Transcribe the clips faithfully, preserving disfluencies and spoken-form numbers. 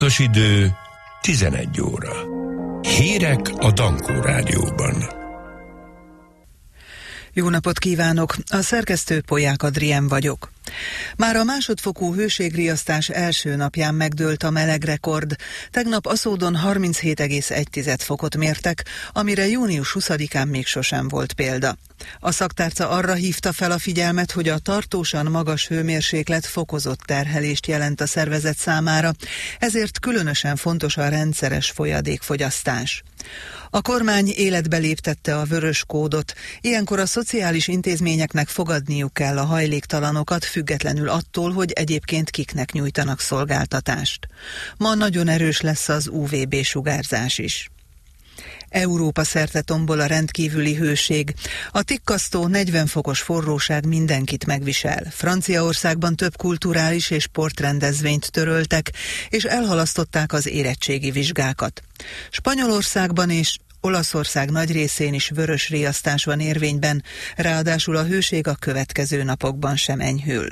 Az idő tizenegy óra. Hírek a Dankó Rádióban. Jó napot kívánok! A szerkesztő Polyák Adrien vagyok. Már a másodfokú hőségriasztás első napján megdőlt a melegrekord. Tegnap Aszódon harminchét egész egy fokot mértek, amire június huszadikán még sosem volt példa. A szaktárca arra hívta fel a figyelmet, hogy a tartósan magas hőmérséklet fokozott terhelést jelent a szervezet számára, ezért különösen fontos a rendszeres folyadékfogyasztás. A kormány életbe léptette a vörös kódot, ilyenkor a szociális intézményeknek fogadniuk kell a hajléktalanokat, függetlenül attól, hogy egyébként kiknek nyújtanak szolgáltatást. Ma nagyon erős lesz az ú vé bé sugárzás is. Európa szerte tombol a rendkívüli hőség. A tikkasztó negyven fokos forróság mindenkit megvisel. Franciaországban több kulturális és sportrendezvényt töröltek, és elhalasztották az érettségi vizsgákat. Spanyolországban és Olaszország nagy részén is vörös riasztás van érvényben, ráadásul a hőség a következő napokban sem enyhül.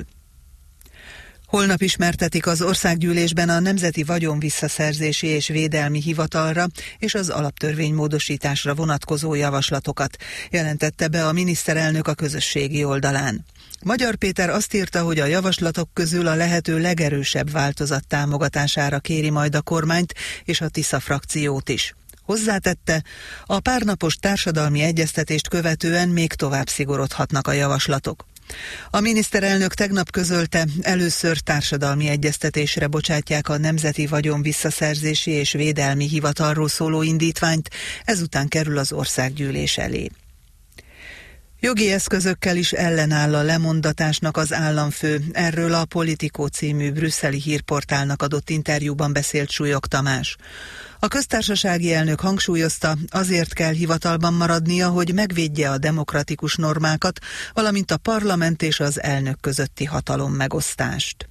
Holnap ismertetik az országgyűlésben a Nemzeti Vagyonvisszaszerzési és Védelmi Hivatalra és az alaptörvénymódosításra vonatkozó javaslatokat, jelentette be a miniszterelnök a közösségi oldalán. Magyar Péter azt írta, hogy a javaslatok közül a lehető legerősebb változat támogatására kéri majd a kormányt és a Tisza frakciót is. Hozzátette, a párnapos társadalmi egyeztetést követően még tovább szigorodhatnak a javaslatok. A miniszterelnök tegnap közölte, először társadalmi egyeztetésre bocsátják a Nemzeti Vagyonvisszaszerzési és Védelmi Hivatalról szóló indítványt, ezután kerül az országgyűlés elé. Jogi eszközökkel is ellenáll a lemondatásnak az államfő, erről a Politico című brüsszeli hírportálnak adott interjúban beszélt Súlyog Tamás. A köztársasági elnök hangsúlyozta, azért kell hivatalban maradnia, hogy megvédje a demokratikus normákat, valamint a parlament és az elnök közötti hatalom megosztást.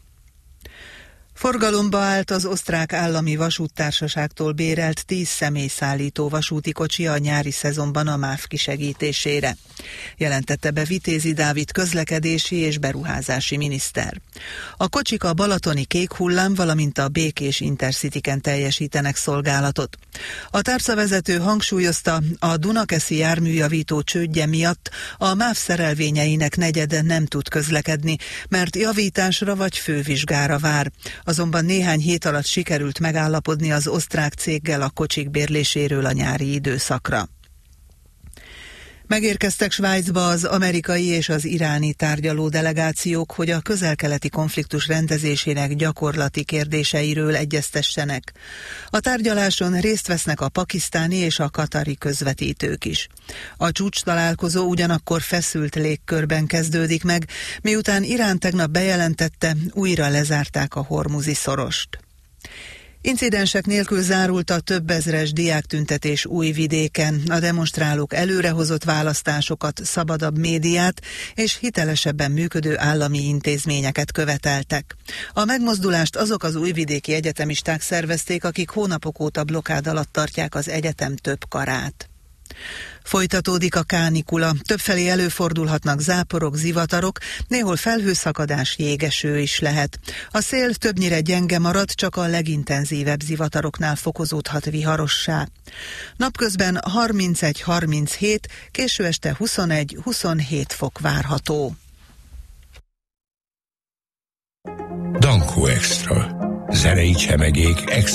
Forgalomba állt az osztrák állami vasúttársaságtól bérelt tíz személyszállító vasúti kocsi a nyári szezonban a MÁV kisegítésére, jelentette be Vitézi Dávid közlekedési és beruházási miniszter. A kocsik a balatoni Kék Hullám, valamint a Békés Intercityken teljesítenek szolgálatot. A tárcavezető hangsúlyozta, a Dunakeszi járműjavító csődje miatt a MÁV szerelvényeinek negyede nem tud közlekedni, mert javításra vagy fővizsgára vár. Azonban néhány hét alatt sikerült megállapodni az osztrák céggel a kocsik bérléséről a nyári időszakra. Megérkeztek Svájcba az amerikai és az iráni tárgyaló delegációk, hogy a közel-keleti konfliktus rendezésének gyakorlati kérdéseiről egyeztessenek. A tárgyaláson részt vesznek a pakisztáni és a katari közvetítők is. A csúcs találkozó ugyanakkor feszült légkörben kezdődik meg, miután Irán tegnap bejelentette, újra lezárták a hormuzi szorost. Incidensek nélkül zárult a több ezres diáktüntetés Újvidéken. A demonstrálók előrehozott választásokat, szabadabb médiát és hitelesebben működő állami intézményeket követeltek. A megmozdulást azok az újvidéki egyetemisták szervezték, akik hónapok óta blokkád alatt tartják az egyetem több karát. Folytatódik a kánikula, többfelé előfordulhatnak záporok, zivatarok, néhol felhőszakadás, jégeső is lehet. A szél többnyire gyenge marad, csak a legintenzívebb zivataroknál fokozódhat viharossá. Napközben harmincegy harminchét, késő este huszonegy huszonhét fok várható. Dankó Extra. Zenei csemegék extra